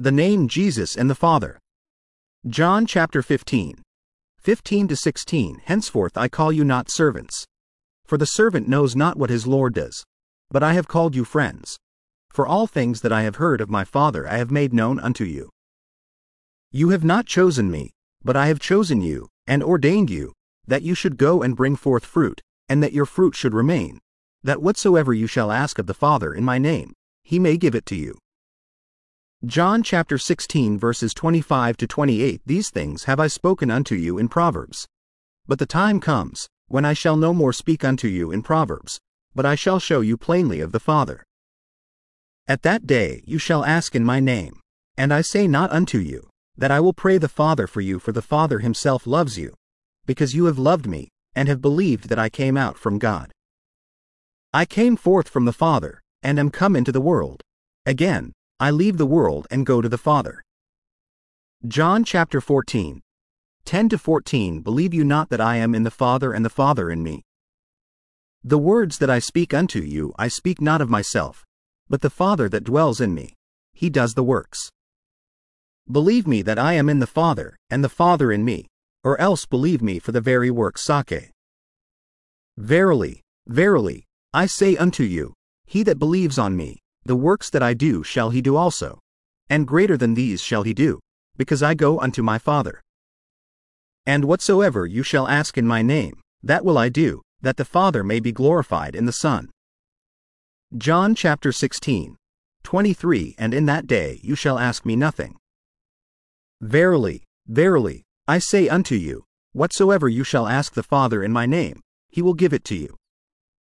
The name Jesus and the Father. John chapter 15. 15-16 Henceforth I call you not servants. For the servant knows not what his Lord does. But I have called you friends. For all things that I have heard of my Father I have made known unto you. You have not chosen me, but I have chosen you, and ordained you, that you should go and bring forth fruit, and that your fruit should remain, that whatsoever you shall ask of the Father in my name, he may give it to you. John chapter 16 verses 25-28 These things have I spoken unto you in Proverbs. But the time comes, when I shall no more speak unto you in Proverbs, but I shall show you plainly of the Father. At that day you shall ask in my name, and I say not unto you, that I will pray the Father for you, for the Father himself loves you, because you have loved me, and have believed that I came out from God. I came forth from the Father, and am come into the world. Again, I leave the world and go to the Father. John chapter 14. 10-14 Believe you not that I am in the Father and the Father in me? The words that I speak unto you I speak not of myself, but the Father that dwells in me, he does the works. Believe me that I am in the Father, and the Father in me, or else believe me for the very works sake. Verily, verily, I say unto you, he that believes on me, the works that I do shall he do also, and greater than these shall he do, because I go unto my Father. And whatsoever you shall ask in my name, that will I do, that the Father may be glorified in the Son. John chapter 16. 23 And in that day you shall ask me nothing. Verily, verily, I say unto you, whatsoever you shall ask the Father in my name, he will give it to you.